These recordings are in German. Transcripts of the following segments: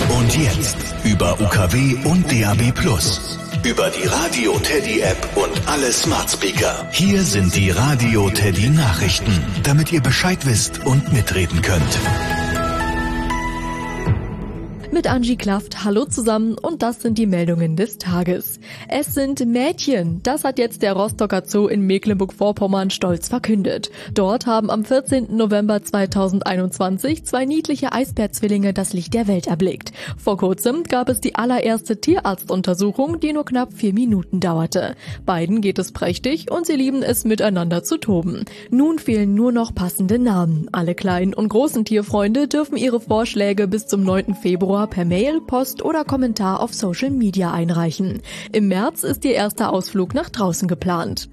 Und jetzt über UKW und DAB+. Über die Radio Teddy App und alle Smart Speaker. Hier sind die Radio Teddy Nachrichten, damit ihr Bescheid wisst und mitreden könnt. Mit Angie Klaft, hallo zusammen und das sind die Meldungen des Tages. Es sind Mädchen, das hat jetzt der Rostocker Zoo in Mecklenburg-Vorpommern stolz verkündet. Dort haben am 14. November 2021 2 niedliche Eisbärzwillinge das Licht der Welt erblickt. Vor kurzem gab es die allererste Tierarztuntersuchung, die nur knapp 4 Minuten dauerte. Beiden geht es prächtig und sie lieben es, miteinander zu toben. Nun fehlen nur noch passende Namen. Alle kleinen und großen Tierfreunde dürfen ihre Vorschläge bis zum 9. Februar per Mail, Post oder Kommentar auf Social Media einreichen. Im März ist ihr erster Ausflug nach draußen geplant.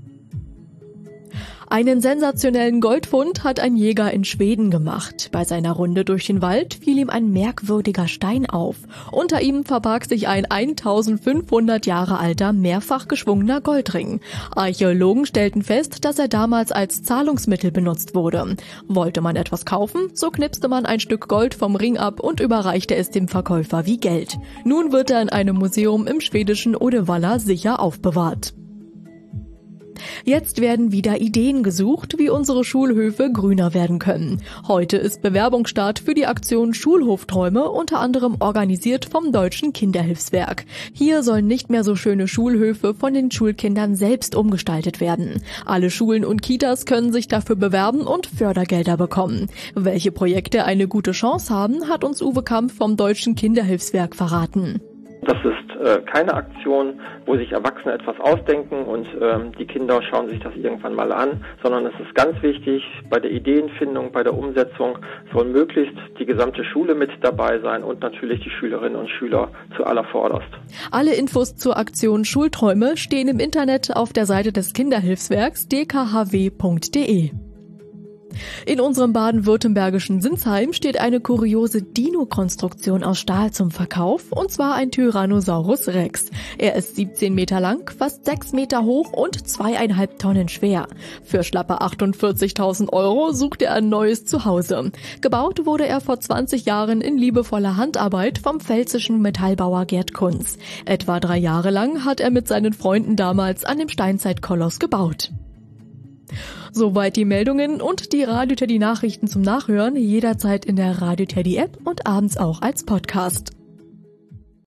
Einen sensationellen Goldfund hat ein Jäger in Schweden gemacht. Bei seiner Runde durch den Wald fiel ihm ein merkwürdiger Stein auf. Unter ihm verbarg sich ein 1500 Jahre alter, mehrfach geschwungener Goldring. Archäologen stellten fest, dass er damals als Zahlungsmittel benutzt wurde. Wollte man etwas kaufen, so knipste man ein Stück Gold vom Ring ab und überreichte es dem Verkäufer wie Geld. Nun wird er in einem Museum im schwedischen Uddevalla sicher aufbewahrt. Jetzt werden wieder Ideen gesucht, wie unsere Schulhöfe grüner werden können. Heute ist Bewerbungsstart für die Aktion Schulhofträume, unter anderem organisiert vom Deutschen Kinderhilfswerk. Hier sollen nicht mehr so schöne Schulhöfe von den Schulkindern selbst umgestaltet werden. Alle Schulen und Kitas können sich dafür bewerben und Fördergelder bekommen. Welche Projekte eine gute Chance haben, hat uns Uwe Kampf vom Deutschen Kinderhilfswerk verraten. Das ist keine Aktion, wo sich Erwachsene etwas ausdenken und die Kinder schauen sich das irgendwann mal an, sondern es ist ganz wichtig, bei der Ideenfindung, bei der Umsetzung soll möglichst die gesamte Schule mit dabei sein und natürlich die Schülerinnen und Schüler zu allervorderst. Alle Infos zur Aktion Schulträume stehen im Internet auf der Seite des Kinderhilfswerks dkhw.de. In unserem baden-württembergischen Sinsheim steht eine kuriose Dino-Konstruktion aus Stahl zum Verkauf, und zwar ein Tyrannosaurus Rex. Er ist 17 Meter lang, fast 6 Meter hoch und 2,5 Tonnen schwer. Für schlappe 48.000 € sucht er ein neues Zuhause. Gebaut wurde er vor 20 Jahren in liebevoller Handarbeit vom pfälzischen Metallbauer Gerd Kunz. Etwa 3 Jahre lang hat er mit seinen Freunden damals an dem Steinzeitkoloss gebaut. Soweit die Meldungen und die Radio Teddy Nachrichten zum Nachhören jederzeit in der Radio Teddy App und abends auch als Podcast.